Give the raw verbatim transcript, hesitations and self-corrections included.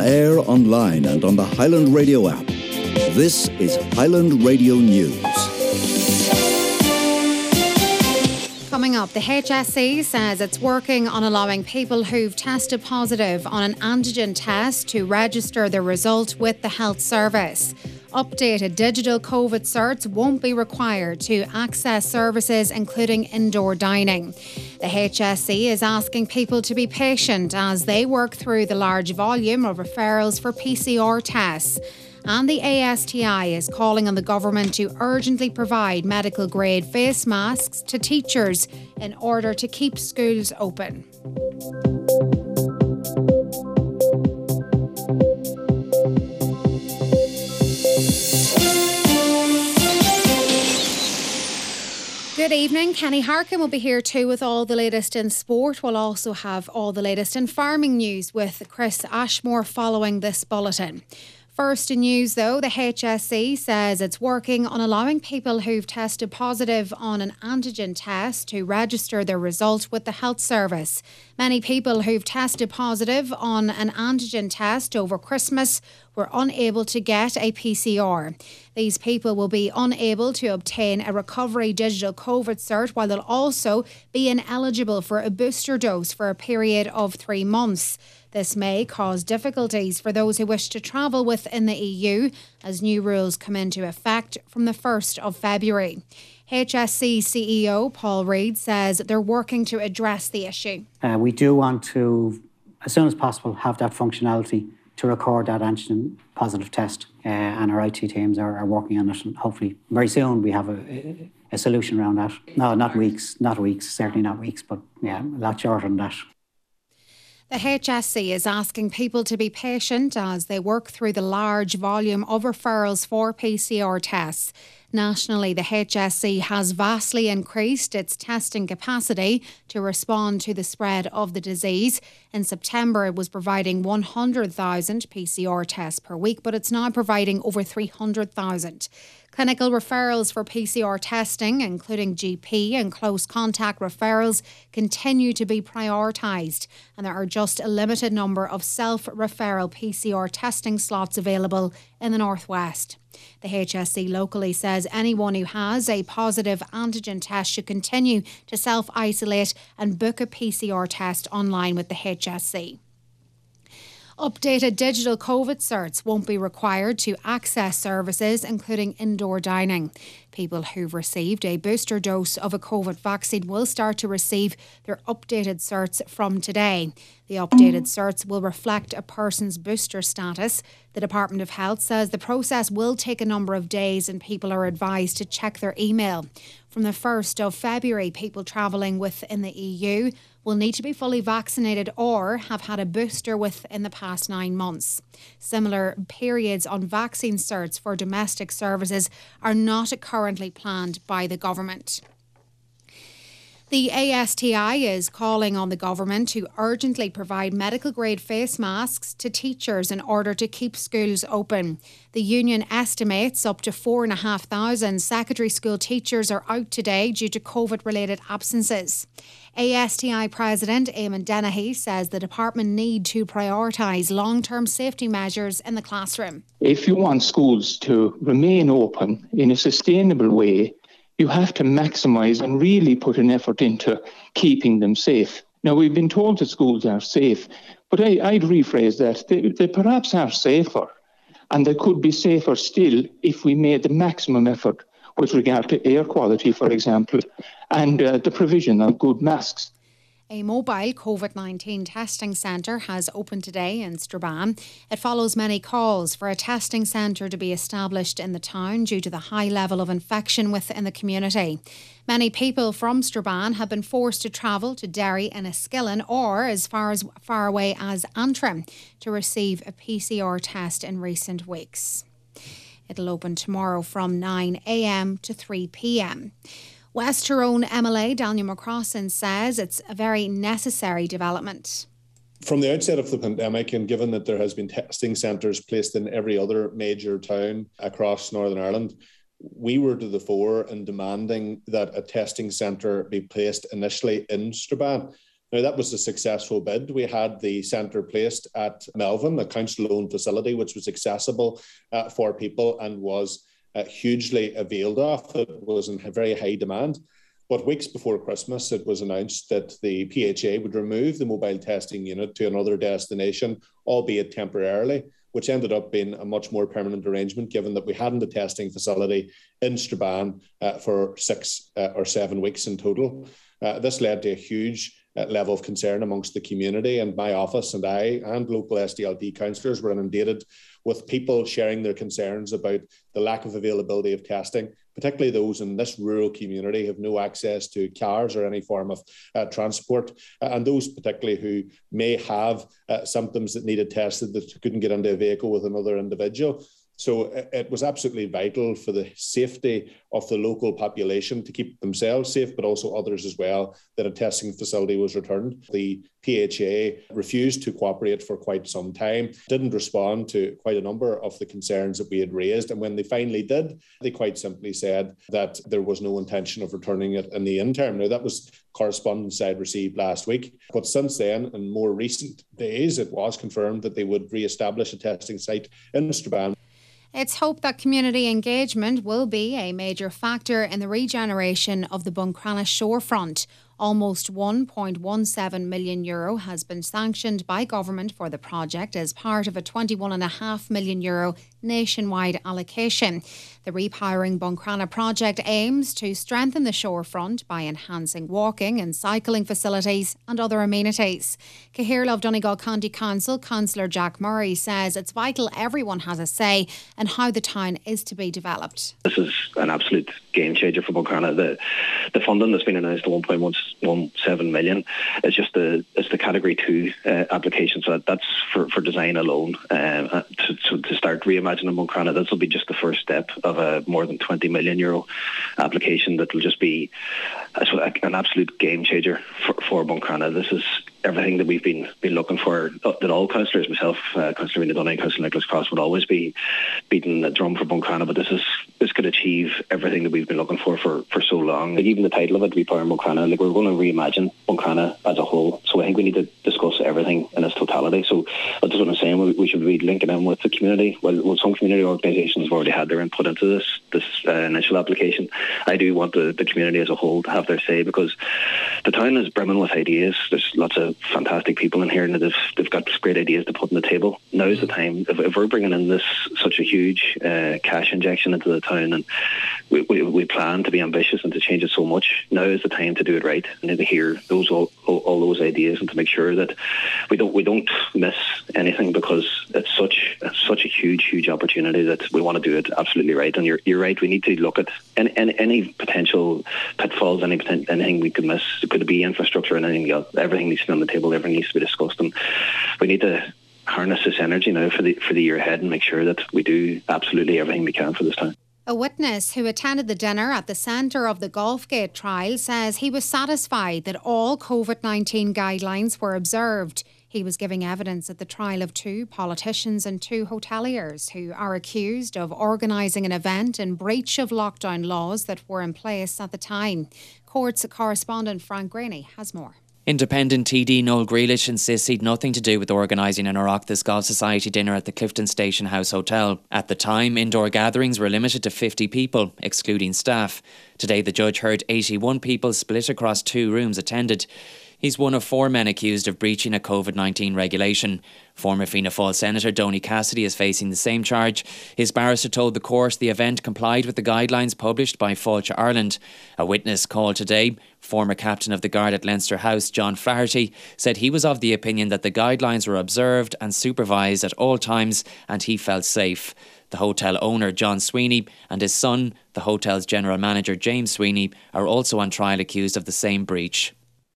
air, online and on the Highland Radio app. This is Highland Radio News. Coming up, the H S E says it's working on allowing people who've tested positive on an antigen test to register their result with the health service. Updated digital COVID certs won't be required to access services including indoor dining. The H S E is asking people to be patient as they work through the large volume of referrals for P C R tests. And the A S T I is calling on the government to urgently provide medical grade face masks to teachers in order to keep schools open. Good evening. Kenny Harkin will be here too with all the latest in sport. We'll also have all the latest in farming news with Chris Ashmore following this bulletin. First in news though, the H S E says it's working on allowing people who've tested positive on an antigen test to register their result with the health service. Many people who've tested positive on an antigen test over Christmas were unable to get a P C R. These people will be unable to obtain a recovery digital COVID cert, while they'll also be ineligible for a booster dose for a period of three months. This may cause difficulties for those who wish to travel within the E U as new rules come into effect from the first of February. H S E C E O Paul Reid says they're working to address the issue. Uh, we do want to, as soon as possible, have that functionality to record that antigen positive test, uh, and our I T teams are, are working on it, and hopefully very soon we have a, a solution around that. No, not weeks, not weeks, certainly not weeks, but yeah, a lot shorter than that. The H S E is asking people to be patient as they work through the large volume of referrals for P C R tests. Nationally, the H S E has vastly increased its testing capacity to respond to the spread of the disease. In September, it was providing one hundred thousand P C R tests per week, but it's now providing over three hundred thousand. Clinical referrals for P C R testing, including G P and close contact referrals, continue to be prioritised, and there are just a limited number of self-referral P C R testing slots available in the Northwest. The H S E locally says anyone who has a positive antigen test should continue to self-isolate and book a P C R test online with the H S E. Updated digital COVID certs won't be required to access services, including indoor dining. People who've received a booster dose of a COVID vaccine will start to receive their updated certs from today. The updated certs will reflect a person's booster status. The Department of Health says the process will take a number of days and people are advised to check their email. From the first of February, people travelling within the E U will need to be fully vaccinated or have had a booster within the past nine months. Similar periods on vaccine certs for domestic services are not currently planned by the government. The A S T I is calling on the government to urgently provide medical-grade face masks to teachers in order to keep schools open. The union estimates up to four and a half thousand secondary school teachers are out today due to COVID-related absences. A S T I President Eamon Dennehy says the department need to prioritise long-term safety measures in the classroom. If you want schools to remain open in a sustainable way, you have to maximise and really put an effort into keeping them safe. Now, we've been told that schools are safe, but I, I'd rephrase that. They, they perhaps are safer, and they could be safer still if we made the maximum effort with regard to air quality, for example, and uh, the provision of good masks. A mobile COVID nineteen testing centre has opened today in Strabane. It follows many calls for a testing centre to be established in the town due to the high level of infection within the community. Many people from Strabane have been forced to travel to Derry and Enniskillen or as far as far away as Antrim to receive a P C R test in recent weeks. It'll open tomorrow from nine a.m. to three p.m. West Tyrone M L A Daniel McCrossan says it's a very necessary development. From the outset of the pandemic, and given that there has been testing centres placed in every other major town across Northern Ireland, we were to the fore in demanding that a testing centre be placed initially in Strabane. Now, that was a successful bid. We had the centre placed at Melvin, a council-owned facility, which was accessible uh, for people and was uh, hugely availed of. It was in very high demand. But weeks before Christmas, it was announced that the P H A would remove the mobile testing unit to another destination, albeit temporarily, which ended up being a much more permanent arrangement, given that we hadn't a testing facility in Strabane uh, for six uh, or seven weeks in total. Uh, this led to a huge uh, level of concern amongst the community, and my office and I and local S D L T councillors were inundated with people sharing their concerns about the lack of availability of testing, particularly those in this rural community who have no access to cars or any form of uh, transport, uh, and those particularly who may have uh, symptoms that needed tested that couldn't get into a vehicle with another individual. So it was absolutely vital for the safety of the local population to keep themselves safe, but also others as well, that a testing facility was returned. The P H A refused to cooperate for quite some time, didn't respond to quite a number of the concerns that we had raised. And when they finally did, they quite simply said that there was no intention of returning it in the interim. Now, that was correspondence I had received last week. But since then, in more recent days, it was confirmed that they would re-establish a testing site in Strabane. It's hoped that community engagement will be a major factor in the regeneration of the Buncrana shorefront. Almost one point one seven million euro has been sanctioned by government for the project as part of a twenty-one point five million euro nationwide allocation. The Repowering Buncrana project aims to strengthen the shorefront by enhancing walking and cycling facilities and other amenities. Cahirla of Donegal County Council, Councillor Jack Murray, says it's vital everyone has a say in how the town is to be developed. This is an absolute game changer for Buncrana. The, the funding that's been announced, the one point one seven million, is just the it's the category two uh, application. So that, that's for, for design alone. Uh, to, to, to start reimagining Buncrana, this will be just the first step of a more than twenty million euro application that will just be a, an absolute game changer for, for Buncrana. This is everything that we've been been looking for, that all councillors, myself, uh, Councillor Rena Dunning, Councillor Nicholas Cross, would always be beating the drum for Buncrana, but this is this could achieve everything that we've been looking for for, for so long. Like even the title of it, Repowering Buncrana, like we're going to reimagine Buncrana as a whole, so I think we need to discuss everything in its totality. So that's what I'm saying, we, we should be linking in with the community. Well, well some community organisations have already had their input into this this uh, initial application. I do want the, the community as a whole to have their say, because the town is brimming with ideas. There's lots of fantastic people in here, and they've, they've got great ideas to put on the table. Now is the time. If, if we're bringing in this such a huge uh, cash injection into the town, and we, we, we plan to be ambitious and to change it so much, now is the time to do it right. I need to hear those all, all, all those ideas and to make sure that we don't we don't miss anything, because it's such it's such a huge huge opportunity that we want to do it absolutely right. And you're you're right. We need to look at any any, any potential pitfalls, any anything we could miss. It could be infrastructure and anything else. Everything needs to be on the table. Everything needs to be discussed, and we need to harness this energy now for the for the year ahead and make sure that we do absolutely everything we can for this town. A witness who attended the dinner at the centre of the Golfgate trial says he was satisfied that all COVID nineteen guidelines were observed. He was giving evidence at the trial of two politicians and two hoteliers who are accused of organising an event in breach of lockdown laws that were in place at the time. Courts correspondent Frank Graney has more. Independent T D Noel Grealish insists he'd nothing to do with organising an Oireachtas Golf Society dinner at the Clifton Station House Hotel. At the time, indoor gatherings were limited to fifty people, excluding staff. Today, the judge heard eighty-one people split across two rooms attended. He's one of four men accused of breaching a COVID nineteen regulation. Former Fianna Fáil Senator Donny Cassidy is facing the same charge. His barrister told the court the event complied with the guidelines published by Fáilte Ireland. A witness called today, former captain of the guard at Leinster House, John Flaherty, said he was of the opinion that the guidelines were observed and supervised at all times, and he felt safe. The hotel owner, John Sweeney, and his son, the hotel's general manager, James Sweeney, are also on trial accused of the same breach.